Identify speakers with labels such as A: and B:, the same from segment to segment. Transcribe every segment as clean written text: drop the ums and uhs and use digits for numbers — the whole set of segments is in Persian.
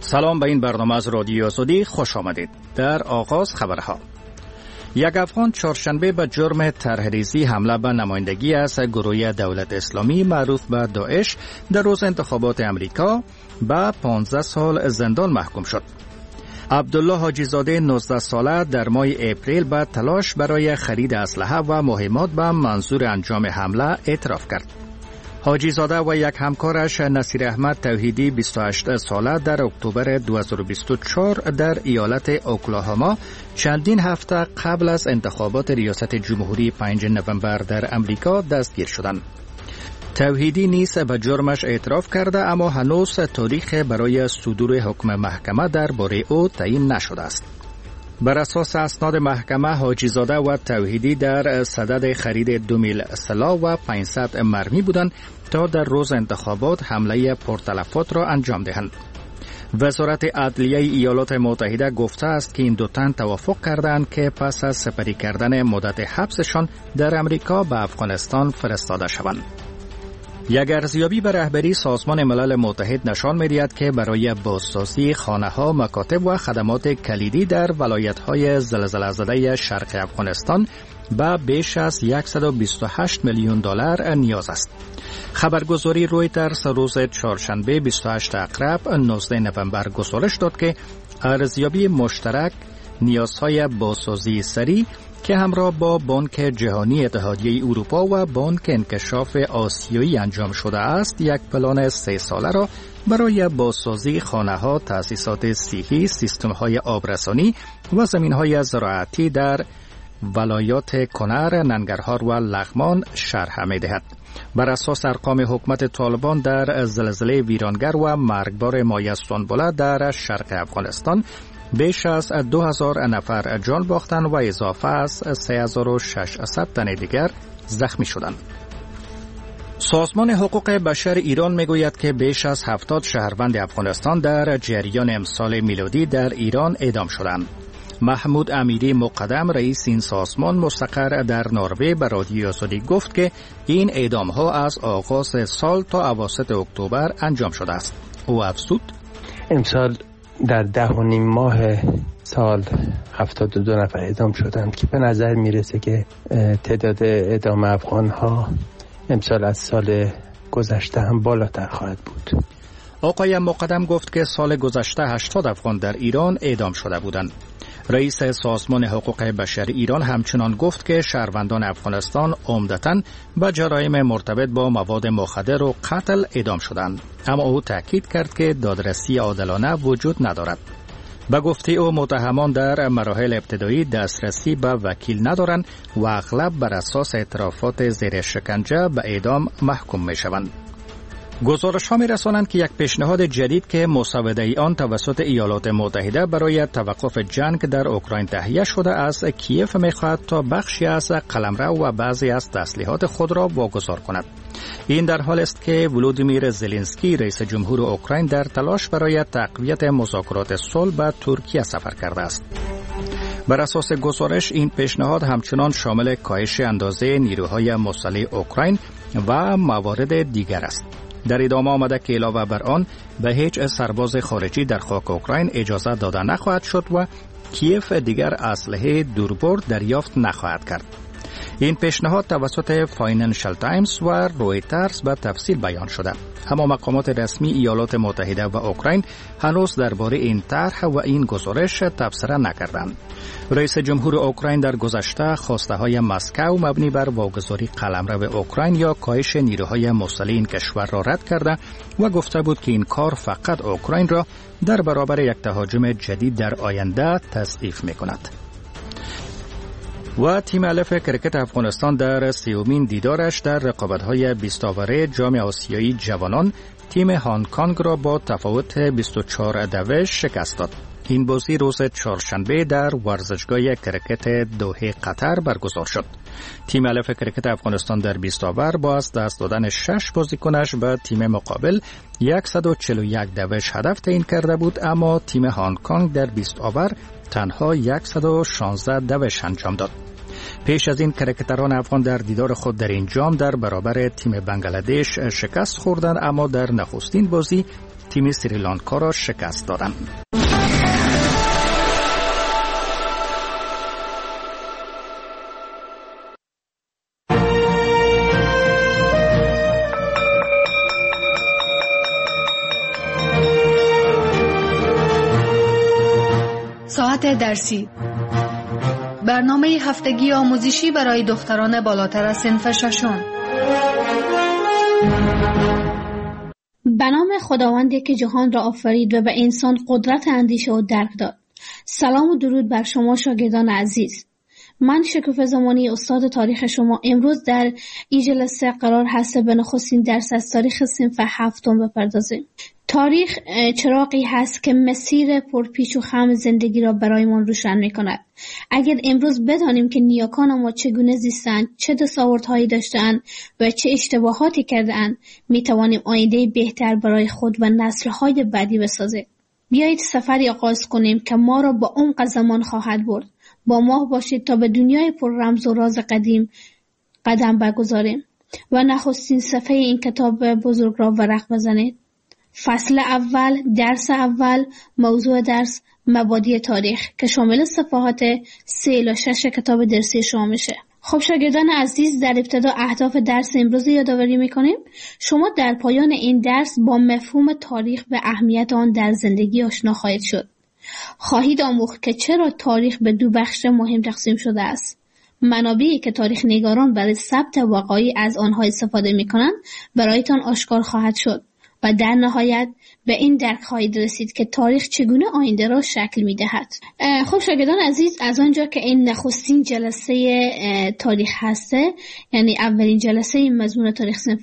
A: سلام به این برنامه از رادیو آزادی خوش آمدید. در آغاز خبرها. یک افغان چهارشنبه به جرم طرحریزی حمله به نمایندگی از گروه دولت اسلامی معروف به داعش در روز انتخابات امریکا به 15 سال زندان محکوم شد. عبدالله حاجی زاده 19 ساله در ماه اپریل به تلاش برای خرید اسلحه و مهمات به منظور انجام حمله اعتراف کرد. حاجی زاده و یک همکارش نصیر احمد توحیدی 28 ساله در اکتبر 2024 در ایالت اوکلاهاما چندین هفته قبل از انتخابات ریاست جمهوری 5 نوامبر در امریکا دستگیر شدند. توحیدی نیز به جرمش اعتراف کرده اما هنوز تاریخ برای صدور حکم محکمه درباره او تعیین نشده است. بر اساس اسناد محکمه حاجی زاده و توحیدی در صدد خرید 2000 سلاح و 500 مرمی بودند تا در روز انتخابات حمله پرتلفات را انجام دهند. وزارت عدلیه ایالات متحده گفته است که این دو تن توافق کردند که پس از سپری کردن مدت حبسشان در امریکا به افغانستان فرستاده شوند. یک ارزیابی به رهبری سازمان ملل متحد نشان می‌دهد که برای بازسازی خانه‌ها، مکاتب و خدمات کلیدی در ولایت‌های زلزله‌زده شرق افغانستان به بیش از 128 میلیون دلار نیاز است. خبرگزاری رویترز روز چهارشنبه 28 اکتبر 19 نوامبر گزارش داد که ارزیابی مشترک نیازهای بازسازی سریع که همراه با بانک جهانی، اتحادیه اروپا و بانک انکشاف آسیایی انجام شده است، یک پلان 3 ساله را برای بازسازی خانه‌ها، تأسیسات صحی، سیستم‌های آبرسانی و زمین‌های زراعتی در ولایات کنر، ننگرهار و لغمان شرح می‌دهد. بر اساس ارقام حکومت طالبان در زلزله ویرانگر و مرگبار مایع سنبله در شرق افغانستان بیش از 2000 نفر جان باختند و اضافه از 3600 تن دیگر زخمی شدند. سازمان حقوق بشر ایران میگوید که بیش از 70 شهروند افغانستان در جریان امسال میلادی در ایران اعدام شدند. محمود امیری مقدم رئیس این سازمان مستقر در نروژ به رادیو آزادی گفت که این اعدام ها از آغاز سال تا اواسط اکتبر انجام شده است. او افزود:
B: امسال در 10.5 ماه سال 72 نفر اعدام شدند که به نظر میرسه که تعداد اعدام افغان ها امسال از سال گذشته هم بالاتر خواهد بود.
A: آقای مقدم گفت که سال گذشته 80 افغان در ایران اعدام شده بودند. رئیس سازمان حقوق بشر ایران همچنان گفت که شهروندان افغانستان عمدتاً به جرایم مرتبط با مواد مخدر و قتل اعدام شدند، اما او تاکید کرد که دادرسی عادلانه وجود ندارد. به گفته او متهمان در مراحل ابتدایی دسترسی به وکیل ندارند و اغلب بر اساس اعترافات زیر شکنجه به اعدام محکوم می شوند. گزارش‌ها می‌رسانند که یک پیشنهاد جدید که مسوده آن توسط ایالات متحده برای توقف جنگ در اوکراین تهیه شده از کیف می‌خواهد تا بخشی از قلمرو و بعضی از تسلیحات خود را واگذار کند. این در حال است که ولودیمیر زلنسکی رئیس جمهور اوکراین در تلاش برای تقویت مذاکرات صلح به ترکیه سفر کرده است. بر اساس گزارش این پیشنهاد همچنان شامل کاهش اندازه نیروهای مسلح اوکراین و موارد دیگر است. در ادامه آمده که علاوه بر آن به هیچ سرباز خارجی در خاک اوکراین اجازه داده نخواهد شد و کیف دیگر اسلحه دوربرد دریافت نخواهد کرد. این پیشنهاد توسط فاینانشل تایمز و رویترز به تفصیل بیان شده، اما مقامات رسمی ایالات متحده و اوکراین هنوز درباره این طرح و این گزارش تبصره نکردند. رئیس جمهور اوکراین در گذشته خواسته‌های مسکو مبنی بر واگذاری قلمرو اوکراین یا کاهش نیروهای مسلح این کشور را رد کرده و گفته بود که این کار فقط اوکراین را در برابر یک تهاجم جدید در آینده تضعیف می‌کند. و تیم الف کرکت افغانستان در 30مین دیدارش در رقابت‌های 20 آوره جام آسیایی جوانان تیم هنگ کنگ را با تفاوت 24 شکست داد. این بازی روز چهارشنبه در ورزشگاه کرکت دوحه قطر برگزار شد. تیم الف کرکت افغانستان در 20 آور با از دست دادن 6 بازیکنش به تیم مقابل 141 هدف تعیین کرده بود، اما تیم هنگ کنگ در 20 آور تنها 116 انجام داد. پیش از این کرکتران افغان در دیدار خود در این جام در برابر تیم بنگلادش شکست خوردند، اما در نخستین بازی تیم سریلانکا را شکست دادند.
C: ساعت درسی، برنامه هفتگی آموزشی برای دختران بالاتر از صنف ششم.
D: به نام خداوندی که جهان را آفرید و به انسان قدرت اندیشه و درک داد. سلام و درود بر شما شاگردان عزیز. من شکوفه زمانی استاد تاریخ شما امروز در این جلسه قرار هست به نخستین درس از تاریخ صنف هفتم بپردازیم. تاریخ چراغی هست که مسیر پرپیچ و خم زندگی را برایمان روشن می‌کند. اگر امروز بدانیم که نیاکان ما چگونه زیستند، چه دستاوردهایی داشتند و چه اشتباهاتی کردند، می‌توانیم آینده بهتر برای خود و نسل‌های بعدی بسازیم. بیایید سفری آغاز کنیم که ما را با عمق زمان خواهد برد. با ما باشید تا به دنیای پر رمز و راز قدیم قدم بگذاریم و نخستین صفحه این کتاب بزرگ را ورق بزنید. فصل اول، درس اول، موضوع درس مبادی تاریخ که شامل صفحات 3 الی 6 کتاب درسی شما میشه. خب شاگردان عزیز، در ابتدا اهداف درس امروز یادآوری میکنیم. شما در پایان این درس با مفهوم تاریخ و اهمیت آن در زندگی آشنا خواهید شد. خواهید آموخت که چرا تاریخ به 2 بخش مهم تقسیم شده است. منابعی که تاریخ نگاران برای ثبت وقایع از آنها استفاده میکنند برایتان آشکار خواهد شد و در نهایت به این درک خواهید رسید که تاریخ چگونه آینده را شکل می‌دهد. خب شاگردان عزیز، از آنجا که این نخستین جلسه تاریخ هسته، یعنی اولین جلسه این مضمون تاریخ صنف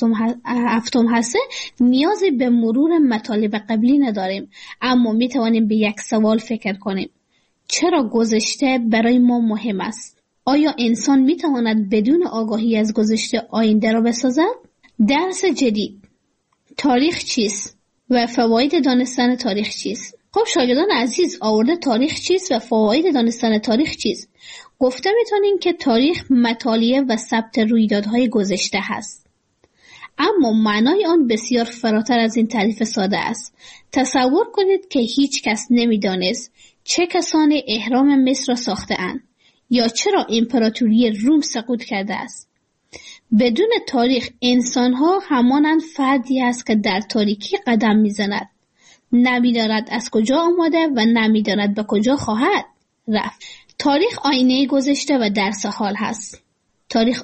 D: هفتم هسته، نیازی به مرور مطالب قبلی نداریم، اما می‌توانیم به یک سوال فکر کنیم: چرا گذشته برای ما مهم است؟ آیا انسان می‌تواند بدون آگاهی از گذشته آینده را بسازد؟ درس جدید: تاریخ چیست و فواید دانستن تاریخ چیست؟ خب شاگردان عزیز، آورده تاریخ چیست و فواید دانستن تاریخ چیست؟ گفته میتونیم که تاریخ مطالعه و ثبت رویدادهای گذشته هست، اما معنای آن بسیار فراتر از این تعریف ساده است. تصور کنید که هیچ کس نمیدانست چه کسانی اهرام مصر را ساخته اند یا چرا امپراتوری روم سقوط کرده است. بدون تاریخ انسان‌ها همانند فردی است که در تاریکی قدم می‌زند، نمی‌داند از کجا آمده و نمی‌داند به کجا خواهد رفت. تاریخ آینه گذشته و درس حال هست. تاریخ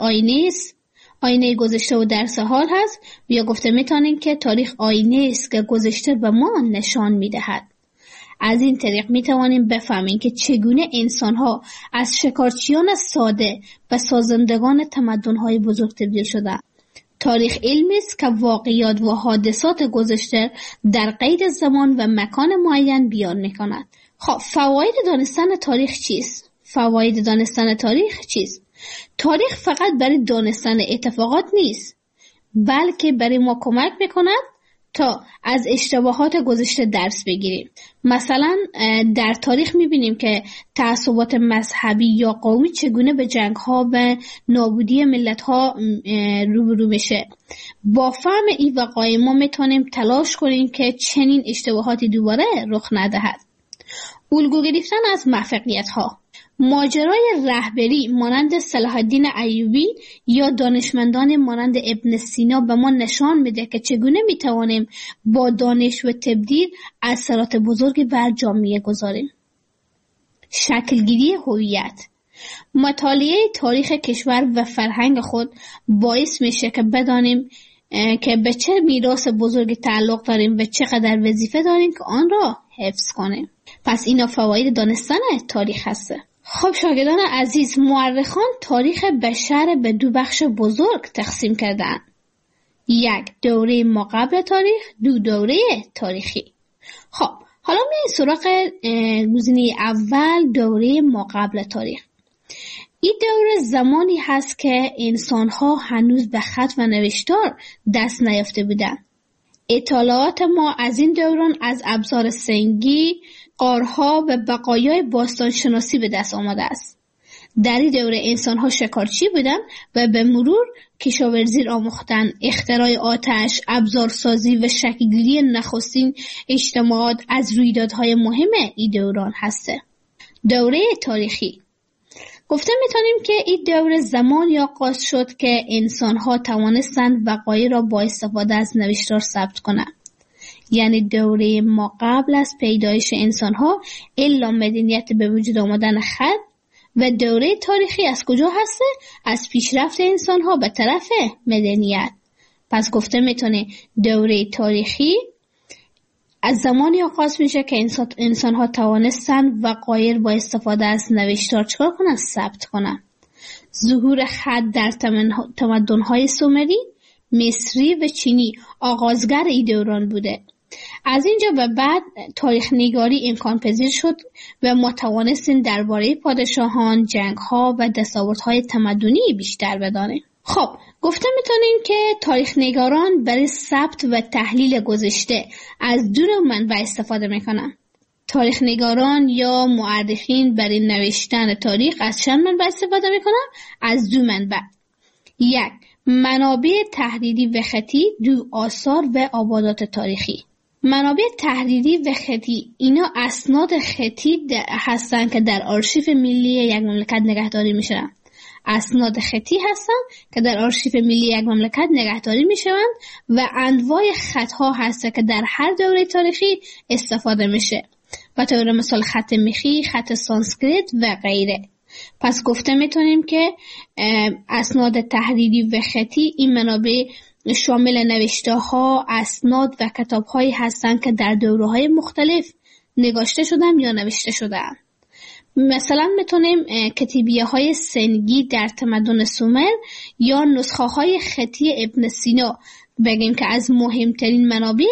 D: آینه گذشته و درس حال هست، یا گفته می‌توانیم که تاریخ آینه است که گذشته به ما نشان می‌دهد. از این طریق می توانیم بفهمیم که چگونه انسان‌ها از شکارچیان ساده و سازندگان تمدن‌های بزرگ تبدیل شدند. تاریخ علمی است که واقعیات و حادثات گذشته در قید زمان و مکان معین بیان می‌کند. خب فواید دانستن تاریخ چیست؟ فواید دانستن تاریخ چیست؟ تاریخ فقط برای دانستن اتفاقات نیست، بلکه برای ما کمک می‌کند تا از اشتباهات گذشته درس بگیریم. مثلا در تاریخ میبینیم که تعصبات مذهبی یا قومی چگونه به جنگ‌ها و نابودی ملت‌ها روبرو میشه. با فهم این وقایع ما میتونیم تلاش کنیم که چنین اشتباهاتی دوباره رخ ندهد. الگو گرفتن از موفقیت‌ها: ماجرای رهبری مانند صلاح الدین ایوبی یا دانشمندان مانند ابن سینا به ما نشان میده که چگونه میتوانیم با دانش و تبدیل اثرات بزرگی بر جامعه گذاریم. شکلگیری هویت: مطالعه تاریخ کشور و فرهنگ خود باعث میشه که بدانیم که به چه میراث بزرگی تعلق داریم و چقدر وظیفه داریم که آن را حفظ کنیم. پس اینا فواید دانستن تاریخ هسته. خب شاگردان عزیز، مورخان تاریخ بشر به 2 بخش بزرگ تقسیم کردن: 1 دوره ماقبل تاریخ، 2 دوره تاریخی. خب حالا میایم سراغ گزینه اول، دوره ماقبل تاریخ. این دوره زمانی هست که انسان‌ها هنوز به خط و نوشتار دست نیافته بودند. اطلاعات ما از این دوران از ابزار سنگی، غارها و بقایای باستانشناسی به دست آمده است. در این دوره انسان ها شکارچی بودن و به مرور کشاورزی را آموختن. اختراع آتش، ابزارسازی و شکل‌گیری نخستین اجتماعات از رویدادهای مهم این دوران هسته. دوره تاریخی گفته میتونیم که این دوره زمانی آغاز شد که انسان ها توانستند وقایع را با استفاده از نوشتار ثبت کنند. یعنی دوره ما قبل از پیدایش انسان ها الا مدنیت به وجود آمدن خط. و دوره تاریخی از کجا هسته؟ از پیشرفت انسان ها به طرف مدنیت. پس گفته میتونه دوره تاریخی از زمانی آغاز میشه که انسان ها توانستن وقایع با استفاده از نوشتار چکار کنن؟ ثبت کنن. ظهور خط در تمدن های سومری، مصری و چینی آغازگر این دوران بوده. از اینجا به بعد تاریخ نگاری امکان پذیر شد و ما توانستیم درباره پادشاهان، جنگ‌ها و دستاوردهای تمدنی بیشتر بدانیم. خب گفته میتونیم که تاریخ نگاران برای ثبت و تحلیل گذشته از دو منبع استفاده میکنن. تاریخ نگاران یا مورخین برای نوشتن تاریخ از چند منبع استفاده میکنن؟ از دو منبع. یک، منابع تحریری و خطی. دو، آثار و آبادات تاریخی. منابع تحریری و خطی اینا اسناد خطی هستن که در آرشیو ملی یک مملکت نگهداری میشن. اسناد خطی هستن که در آرشیو ملی یک مملکت نگهداری میشن و انواع خطها هست که در هر دوره تاریخی استفاده میشه. و طور مثال خط میخی، خط سانسکریت و غیره. پس گفته میتونیم که اسناد تحریری و خطی این منابع شامل نوشته ها، اسناد و کتاب هایی هستند که در دوره های مختلف نگاشته شدن یا نوشته شدن. مثلا میتونیم کتیبیه های سنگی در تمدن سومر یا نسخه های خطی ابن سینا بگیم که از مهمترین منابع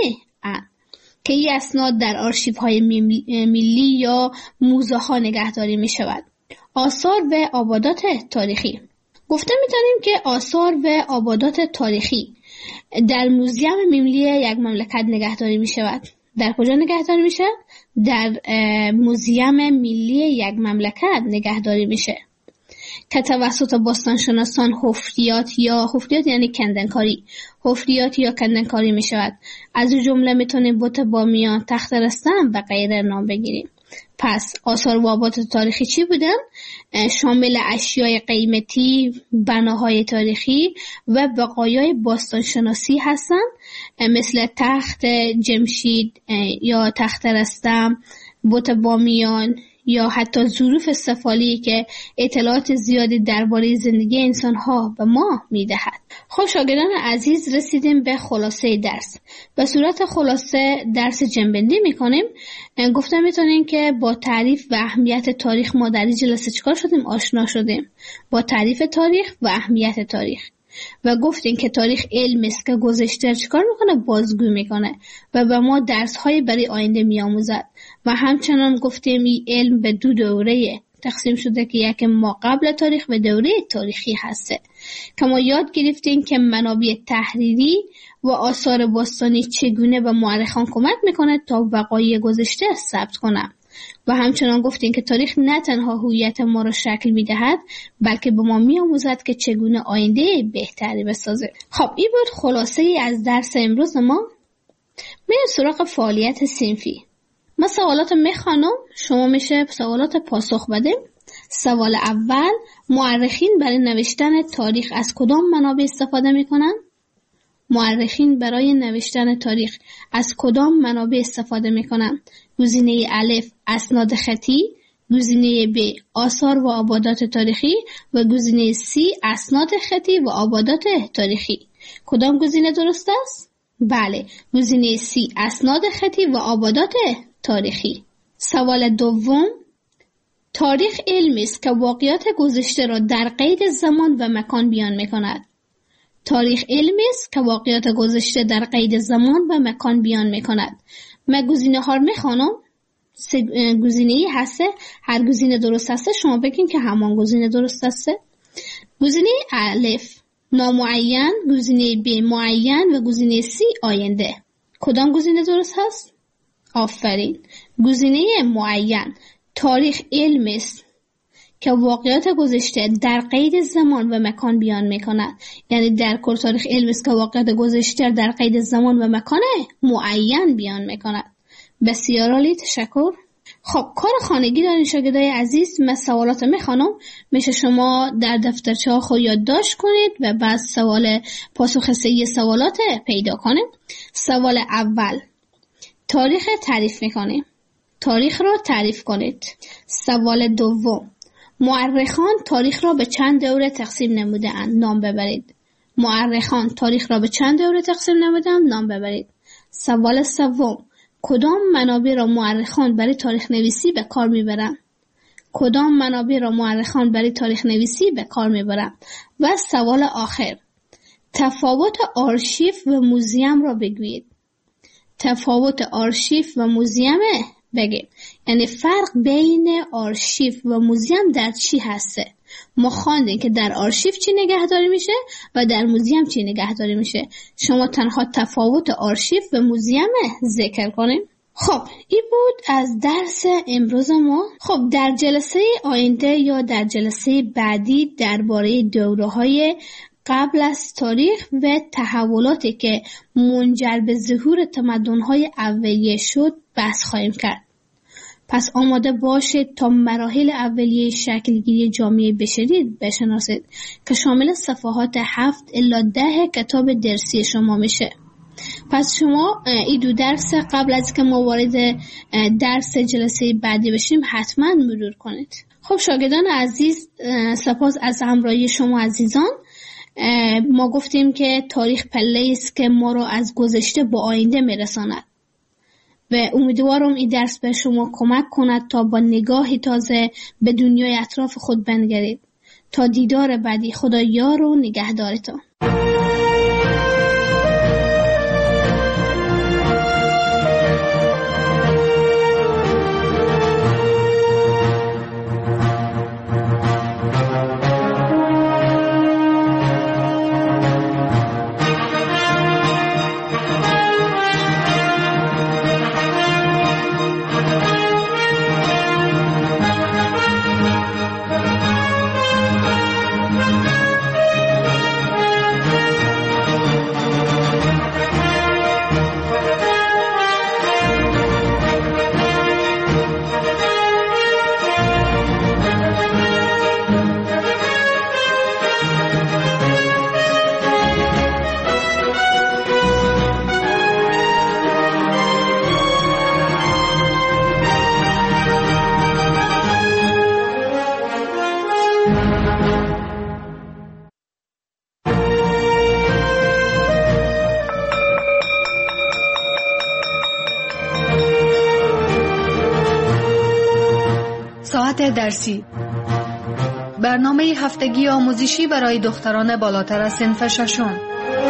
D: که این اسناد در آرشیو های ملی یا موزه ها نگهداری می شود. آثار و آبادات تاریخی. گفته میتونیم که آثار و آبادات تاریخی در موزیم ملی یک مملکت نگهداری می شود. در کجا نگهداری میشه؟ در موزیم ملی یک مملکت نگهداری میشه که توسط باستانشناسان حفریات یعنی کندنکاری، حفریات یا کندنکاری می شود. از این جمله میتونیم بت بامیان، تخت رستم و غیره نام بگیریم. پس آثار و آبادات تاریخی چی بودن؟ شامل اشیای قیمتی، بناهای تاریخی و بقایای باستانشناسی هستند، مثل تخت جمشید یا تخت رستم، بت بامیان یا حتی ظروف سفالی که اطلاعات زیادی درباره زندگی انسان‌ها به ما می‌دهد. خب شاگردان عزیز، رسیدیم به خلاصه درس. به صورت خلاصه درس جنبندی می‌کنیم. گفتم می‌تونیم که با تعریف و اهمیت تاریخ ما در این جلسه چیکار شدیم؟ آشنا شدیم با تعریف تاریخ و اهمیت تاریخ. و گفتیم که تاریخ علم است که گذشته چیکار میکنه؟ بازگو میکنه و به ما درس‌های برای آینده میآموزد. و همچنان گفتیم این علم به دو دوره تقسیم شده که یک ما قبل تاریخ و دوره تاریخی هسته که ما یاد گرفتیم که منابع تحریری و آثار باستانی چگونه به مورخان کمک میکنه تا وقایع گذشته ثبت کنه. و همچنان گفتیم که تاریخ نه تنها هویت ما را شکل میدهد بلکه به ما میآموزد که چگونه آینده بهتری بسازه. خب این بود خلاصه ای از درس امروز ما. میریم سراغ فعالیت صنفی. ما سوالات میخوانم، شما میشه سوالات پاسخ بدیم. سوال اول، مورخین برای نوشتن تاریخ از کدام منابع استفاده میکنن؟ مورخین برای نوشتن تاریخ از کدام منابع استفاده میکنن؟ گزینه الف اسناد خطی، گزینه ب آثار و آبادات تاریخی و گزینه سی اسناد خطی و آبادات تاریخی. کدام گزینه درست است؟ بله، گزینه سی اسناد خطی و آبادات تاریخی. سوال دوم، تاریخ علمی است که واقعیات گذشته را در قید زمان و مکان بیان میکند. تاریخ علمی است که واقعیات گذشته در قید زمان و مکان بیان میکند. من گزینه ها رو میخوانم. سه گزینه‌ای هسته، هر گزینه درست هسته شما بگین که همان گزینه درست هسته. گزینه الف نامعین، گزینه ب معین و گزینه سی آینده. کدام گزینه درست هست؟ آفرین، گزینه معین. تاریخ علم است که واقعیات گذشته در قید زمان و مکان بیان میکند. یعنی در کل تاریخ علم است که واقعیات گذشته در قید زمان و مکان معین بیان میکند. بسیار عالی، تشکر. خب کار خانگی دارین شاگردای عزیز. من سوالات میخوانم، میشه شما در دفترچه ها خود یادداشت کنید و بعد پاسخ صحیح سوالات پیدا کنید. سوال اول، تاریخ تعریف میکنیم. تاریخ را تعریف کنید. سوال دوم، مورخان تاریخ را به چند دوره تقسیم نموده اند؟ نام ببرید. مورخان تاریخ را به چند دوره تقسیم نموده اند؟ نام ببرید. سوال سوم، کدام منابع را مورخان برای تاریخ نویسی به کار میبرند؟ کدام منابع را مورخان برای تاریخ نویسی به کار میبرند؟ و سوال آخر، تفاوت آرشیو و موزیم را بگویید. تفاوت آرشیو و موزیم بگید. یعنی فرق بین آرشیو و موزیم در چی هسته؟ ما خواندیم که در آرشیو چی نگهداری میشه و در موزیم چی نگهداری میشه. شما تنها تفاوت آرشیو و موزیم ذکر کنیم. خب این بود از درس امروز ما. خب در جلسه آینده یا در جلسه بعدی درباره دوره‌های قبل از تاریخ و تحولاتی که منجر به ظهور تمدن‌های اولیه شد بحث خواهیم کرد. پس آماده باشید تا مراحل اولیه شکلگیری جامعه بشری بشناسید که شامل صفحات 7 الی 10 کتاب درسی شما میشه. پس شما این دو درس قبل از که ما وارد درس جلسه بعدی بشیم حتما مرور کنید. خب شاگردان عزیز، سپاس از همراهی شما عزیزان. ما گفتیم که تاریخ پله‌ای است که ما را از گذشته به آینده میرساند و امیدوارم این درس به شما کمک کند تا با نگاهی تازه به دنیای اطراف خود بنگرید. تا دیدار بعدی، خدا یار و نگهدارتان.
C: درسی، برنامه هفتگی آموزشی برای دختران بالاتر از صنف ششم.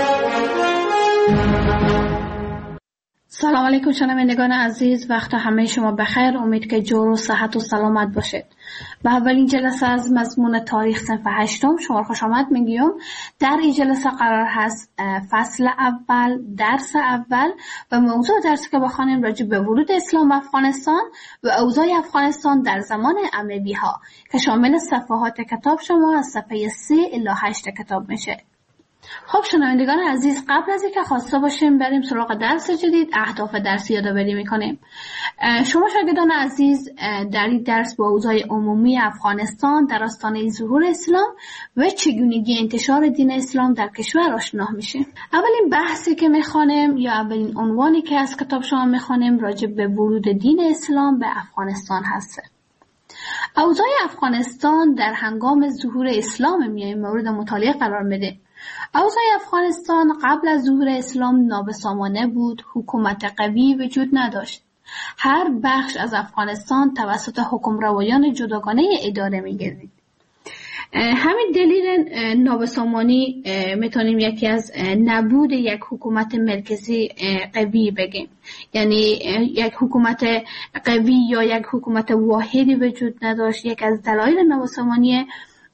D: سلام علیکم شنوندگان عزیز، وقت همه شما بخیر. امید که جور و صحت و سلامت باشید. به اولین جلسه از مضمون تاریخ صنف 8 شما خوش آمد میگیم. در این جلسه قرار هست فصل اول، درس اول و موضوع درسی که بخوانیم راجع به ورود اسلام افغانستان و اوضاع افغانستان در زمان اموی ها که شامل صفحات کتاب شما از صفحه 3 الی 8 کتاب میشه. خب شنوندگان عزیز، قبل از اینکه خواسته باشیم بریم سراغ درس جدید، اهداف درسی یادآوری میکنیم. شما شاگردان عزیز در این درس با اوضاع عمومی افغانستان در آستانه ظهور اسلام و چگونگی انتشار دین اسلام در کشور آشنا میشیم. اولین بحثی که میخوانیم یا اولین عنوانی که از کتاب شما میخوانیم راجع به ورود دین اسلام به افغانستان هست. اوضاع افغانستان در هنگام ظهور اسلام میایم مورد مطالعه قرار میده. اوضاع افغانستان قبل از ظهور اسلام نابسامانه بود، حکومت قوی وجود نداشت. هر بخش از افغانستان توسط حکمروایان جداگانه اداره می‌گردید. همین دلیل نابسامانی میتونیم یکی از نبود یک حکومت مرکزی قوی بگیم. یعنی یک حکومت قوی یا یک حکومت واحدی وجود نداشت. یک از دلایل نابسامانی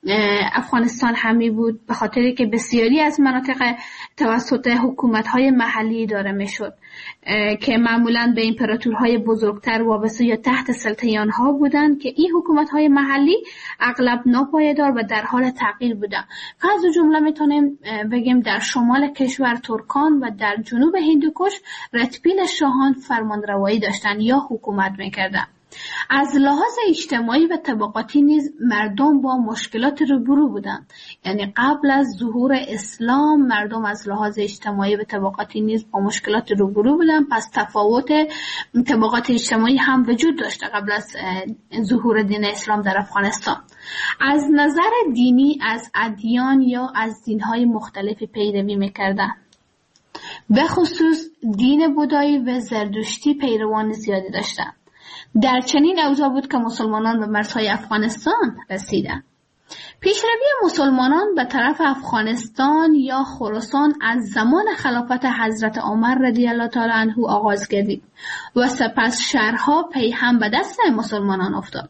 D: افغانستان همی بود، به خاطری که بسیاری از مناطق توسط حکومت‌های محلی اداره می‌شد که معمولاً به امپراتورهای بزرگتر وابسته یا تحت سلطه آنها بودند که این حکومت‌های محلی اغلب ناپایدار و در حال تغییر بودند. از جمله میتونیم بگیم در شمال کشور ترکان و در جنوب هندوکش رتبیل شاهان فرمانروایی داشتند یا حکومت می‌کردند. از لحاظ اجتماعی و طبقاتی نیز مردم با مشکلات روبرو بودند. یعنی قبل از ظهور اسلام مردم از لحاظ اجتماعی و طبقاتی نیز با مشکلات روبرو بودند. پس تفاوت طبقات اجتماعی هم وجود داشته قبل از ظهور دین اسلام در افغانستان. از نظر دینی از ادیان یا از دین‌های مختلفی پیروی می‌کردند. به خصوص دین بودایی و زرتشتی پیروان زیادی داشتند. در چنین اوضاع بود که مسلمانان به مرزهای افغانستان رسیدند. پیشروی مسلمانان به طرف افغانستان یا خراسان از زمان خلافت حضرت عمر رضی الله تعالی عنه آغاز گردید و سپس شهرها پی هم به دست مسلمانان افتاد.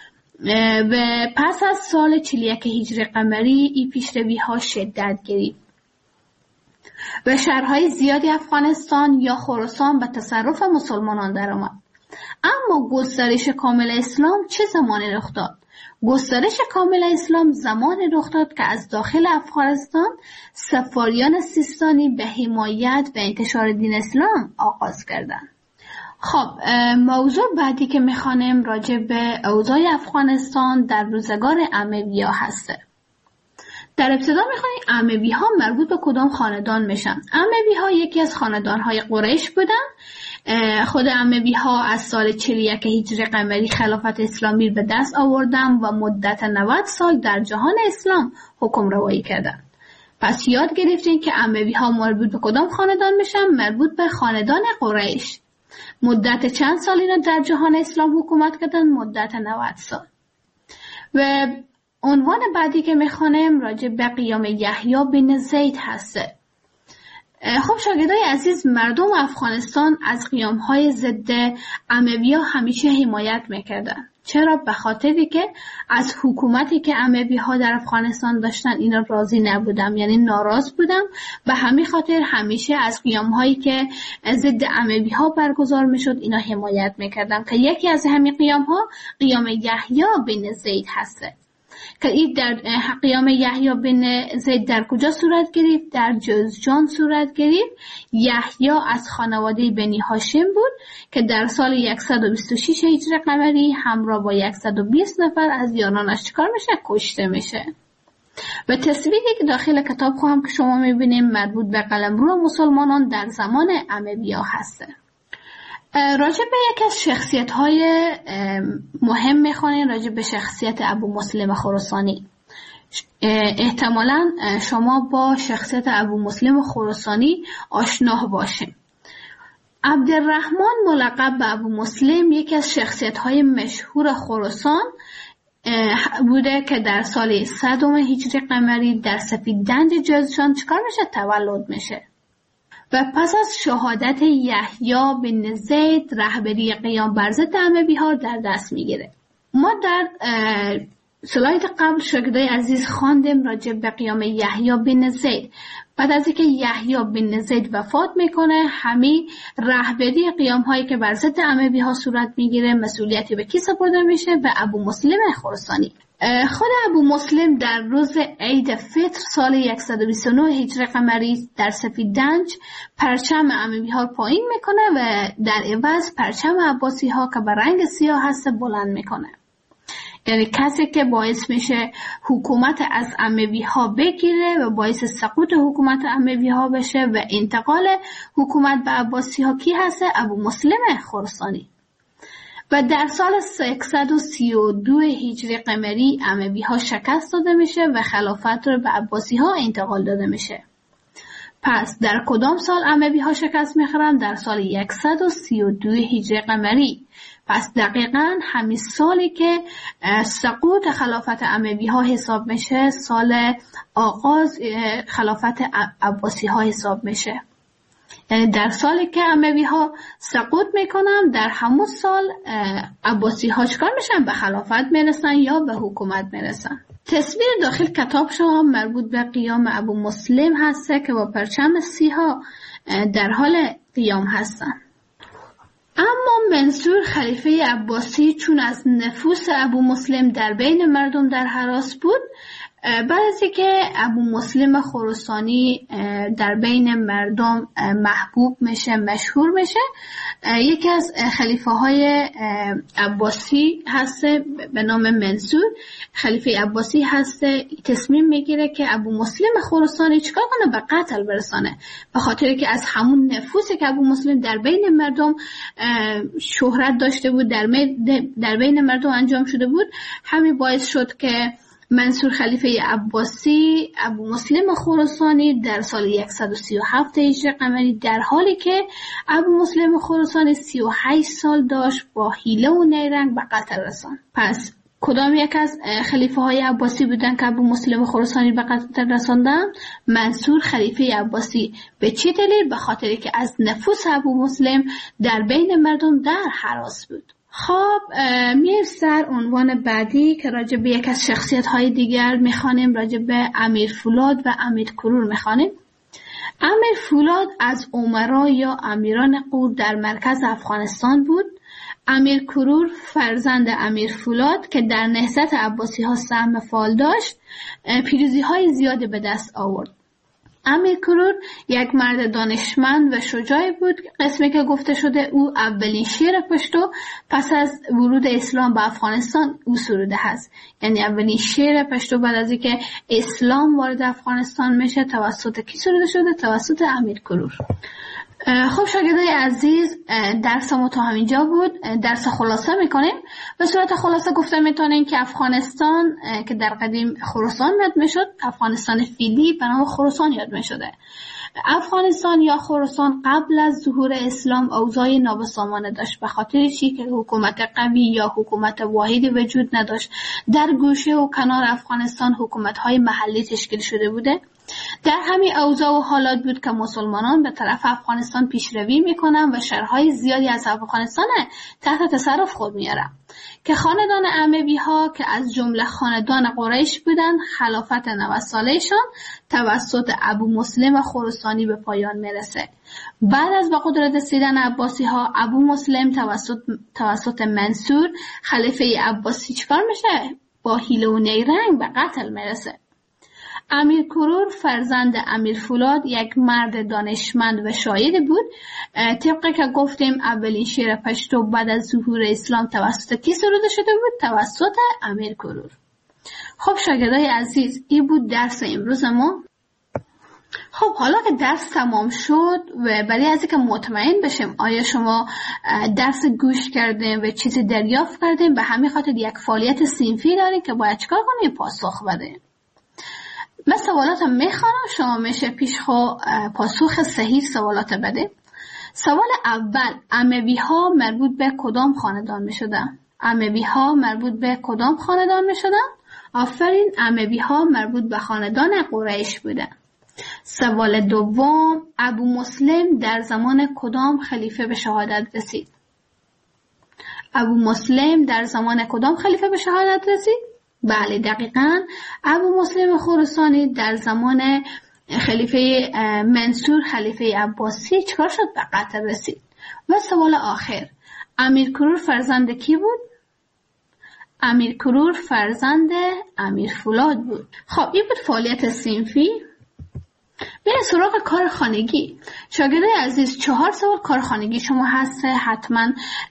D: و پس از سال 41 هجری قمری این پیشروی ها شدت گرفت و شهرهای زیادی افغانستان یا خراسان به تصرف مسلمانان درآمد. اما گسترش کامل اسلام چه زمانی رخ داد؟ گسترش کامل اسلام زمانی رخ داد که از داخل افغانستان سفاریان سیستانی به حمایت و انتشار دین اسلام آغاز کردند. خب موضوع بعدی که میخوانیم راجع به اوضاع افغانستان در روزگار اموی‌ها هسته. در ابتدا میخوانیم اموی‌ها مربوط به کدام خاندان میشن؟ اموی‌ها یکی از خاندان‌های قریش بودن. خود اموی‌ها از سال 41 هجری قمری خلافت اسلامی به دست آوردن و مدت 90 سال در جهان اسلام حکم روایی کردند. پس یاد گرفتین که اموی‌ها مربوط به کدام خاندان میشن؟ مربوط به خاندان قریش. مدت چند سال اینا در جهان اسلام حکومت کردن؟ مدت 90 سال. و عنوان بعدی که میخوانیم راجع به قیام یحیی بن زید هسته. خب شاگردای عزیز، مردم افغانستان از قیام‌های ضد اموی‌ها همیشه حمایت میکردن. چرا؟ به خاطری که از حکومتی که اموی‌ها در افغانستان داشتن اینا راضی نبودن، یعنی ناراض بودن. به همین خاطر همیشه از قیام‌هایی که ضد اموی‌ها برگزار میشد اینا حمایت میکردن که یکی از همین قیام‌ها قیام یحیی بن زید هسته. که این در قیام یحیی بن زید در کجا صورت گرفت؟ در جوزجان صورت گرفت. یحیی از خانواده بنی هاشم بود که در سال 126 هجری قمری همراه با 120 نفر از یارانش چیکار میشه؟ کشته میشه. و تصویری که داخل کتاب خواهم که شما میبینیم مربوط به قلمرو مسلمانان در زمان اموی‌ها هسته. راجع به یک از شخصیت‌های مهم می‌خوانیم، راجع به شخصیت ابو مسلم خراسانی. احتمالاً شما با شخصیت ابو مسلم خراسانی آشنا باشین. عبدالرحمن ملقب به ابو مسلم یکی از شخصیت‌های مشهور خراسان بوده که در سال 100 هجری قمری در سفیددنج جوزجان چیکار میشه؟ تولد میشه. و پس از شهادت یحیی بن زید رهبری قیام بر ضد اموی‌ها در دست میگیره. ما در سلاید قبل شاگردای عزیز خواندیم راجع به قیام یحیی بن زید. بعد از اینکه یحیی بن زید وفات میکنه، همین رهبری قیام هایی که بر ضد اموی‌ها صورت میگیره مسئولیتی به کی سپرده میشه؟ به ابو مسلم خراسانی. خود ابو مسلم در روز عید فطر سال 129 هجری قمری در سفیددنج پرچم اموی‌ها پایین میکنه و در عوض پرچم عباسی ها که به رنگ سیاه هست بلند میکنه. یعنی کسی که باعث میشه حکومت از اموی‌ها بگیره و باعث سقوط حکومت اموی‌ها بشه و انتقال حکومت به عباسی ها کی هست؟ ابو مسلم خراسانی. و در سال 132 هجری قمری اموی‌ها شکست داده میشه و خلافت رو به عباسی‌ها انتقال داده میشه. پس در کدام سال اموی‌ها شکست میخورن؟ در سال 132 هجری قمری. پس دقیقاً همین سالی که سقوط خلافت اموی‌ها حساب میشه، سال آغاز خلافت عباسی‌ها حساب میشه. یعنی در سالی که اموی‌ها سقوط میکنن در همون سال عباسی‌ها چکار میشن؟ به خلافت میرسن یا به حکومت میرسن. تصویر داخل کتاب شما مربوط به قیام ابو مسلم هسته که با پرچم سیاه در حال قیام هستند. اما منصور خلیفه عباسی چون از نفوس ابو مسلم در بین مردم در هراس بود، بعد از اینکه ابو مسلم خراسانی در بین مردم محبوب میشه، مشهور میشه، یکی از خلیفه های عباسی هست به نام منصور خلیفه عباسی هست، تصمیم میگیره که ابو مسلم خراسانی چیکار کنه؟ به قتل برسانه، به خاطر که از همون نفوسی که ابو مسلم در بین مردم شهرت داشته بود، در بین مردم انجام شده بود، همین باعث شد که منصور خلیفه عباسی ابو مسلم خراسانی در سال 137 هجری قمری، در حالی که ابو مسلم خراسانی 38 سال داشت، با حیله و نیرنگ به قتل رساند. پس کدام یک از خلیفه های عباسی بودن که ابو مسلم خراسانی به قتل رساندن؟ منصور خلیفه عباسی. به چه دلیل؟ به خاطر که از نفوس ابو مسلم در بین مردم در هراس بود. خب میریم سر عنوان بعدی که راجع به یک از شخصیت های دیگر میخوانیم، راجع به امیر فولاد و امیر کرور میخوانیم. امیر فولاد از امرا یا امیران غور در مرکز افغانستان بود. امیر کرور فرزند امیر فولاد که در نهضت عباسی ها سهم فعال داشت، پیروزی های زیادی به دست آورد. امیر کرور یک مرد دانشمند و شجاعی بود. قسمی که گفته شده او اولین شعر پشتو پس از ورود اسلام به افغانستان او سروده هست. یعنی اولین شعر پشتو بعد از اینکه اسلام وارد افغانستان میشه توسط کی سروده شده؟ توسط امیر کرور. خب شاگردای عزیز، درس ما تا همینجا بود. درس خلاصه میکنیم. به صورت خلاصه گفته میتونیم که افغانستان که در قدیم خراسان یاد میشد، افغانستان فعلی به نام خراسان یاد میشده. افغانستان یا خراسان قبل از ظهور اسلام اوضاع نابسامانه داشت، به خاطر چی؟ که حکومت قوی یا حکومت واحدی وجود نداشت. در گوشه و کنار افغانستان حکومت‌های محلی تشکیل شده بوده. در همین اوضاع و حالات بود که مسلمانان به طرف افغانستان پیشروی میکنن و شهرهای زیادی از افغانستان تحت تصرف خود میارن که خاندان اموی ها که از جمله خاندان قریش بودن، خلافت 90 سالهشان توسط ابو مسلم خراسانی به پایان میرسه. بعد از به قدرت رسیدن عباسی ها، ابو مسلم توسط منصور خلیفه عباسی چیکار میشه؟ با حیله و نیرنگ به قتل میرسه. امیر کرور فرزند امیر فولاد یک مرد دانشمند و شاعر بود. طبقه که گفتیم اولین شعر پشتو بعد از ظهور اسلام توسط کی سروده شده بود؟ توسط امیر کرور. خب شاگردای عزیز، این بود درس امروز ما. خب حالا که درس تمام شد و برای از اینکه مطمئن بشیم آیا شما درس گوش کردیم و چیزی دریافت کردیم، به همین خاطر یک فعالیت صنفی داریم که باید چیکار کنیم؟ پاسخ بدیم. من سوالاتم میخوانم، شما میشه پیش خود پاسخ صحیح سوالات بده. سوال اول، اموی ها مربوط به کدام خاندان میشدن؟ اموی ها مربوط به کدام خاندان میشدن؟ آفرین، اموی ها مربوط به خاندان قریش بودن. سوال دوم، ابو مسلم در زمان کدام خلیفه به شهادت رسید؟ ابو مسلم در زمان کدام خلیفه به شهادت رسید؟ بله دقیقاً، ابو مسلم خراسانی در زمان خلیفه منصور خلیفه عباسی چکار شد؟ به قتل رسید. و سوال آخر، امیر کرور فرزند کی بود؟ امیر کرور فرزند امیر فولاد بود. خب این بود فعالیت صنفی. بریم سراغ کار خانگی. شاگردای عزیز، 4 سوال کار خانگی شما هست، حتما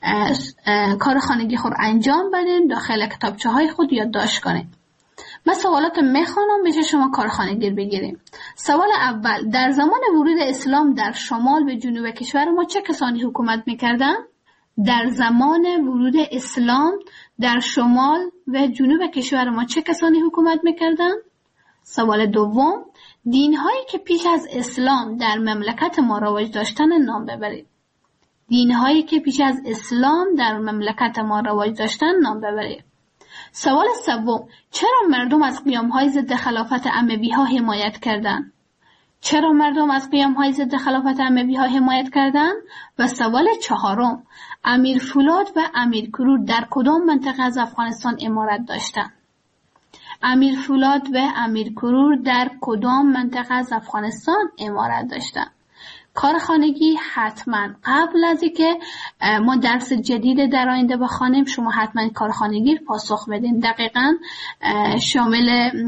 D: کار خانگی خود انجام بدین، داخل کتابچه های خود یادداشت کنین. من سوالات میخوانم بشه شما کار خانگی بگیریم. سوال اول، در زمان ورود اسلام در شمال و جنوب کشور ما چه کسانی حکومت میکردن؟ در زمان ورود اسلام در شمال و جنوب کشور ما چه کسانی حکومت میکردن؟ سوال دوم، دین‌هایی که پیش از اسلام در مملکت ما رواج داشتن نام ببرید. دین‌هایی که پیش از اسلام در مملکت ما رواج داشتن نام ببرید. سوال سوم، چرا مردم از قیام‌های ضد خلافت اموی‌ها حمایت کردند؟ چرا مردم از قیام‌های ضد خلافت اموی‌ها حمایت کردند؟ و سوال چهارم، امیر فولاد و امیر کرور در کدام منطقه از افغانستان امارت داشتند؟ امیر فولاد و امیر کرور در کدام منطقه از افغانستان امارت داشتند؟ کارخانگی حتما قبل از اینکه ما درس جدید در آینده بخوانیم شما حتما کارخانگی پاسخ بدین. دقیقاً شامل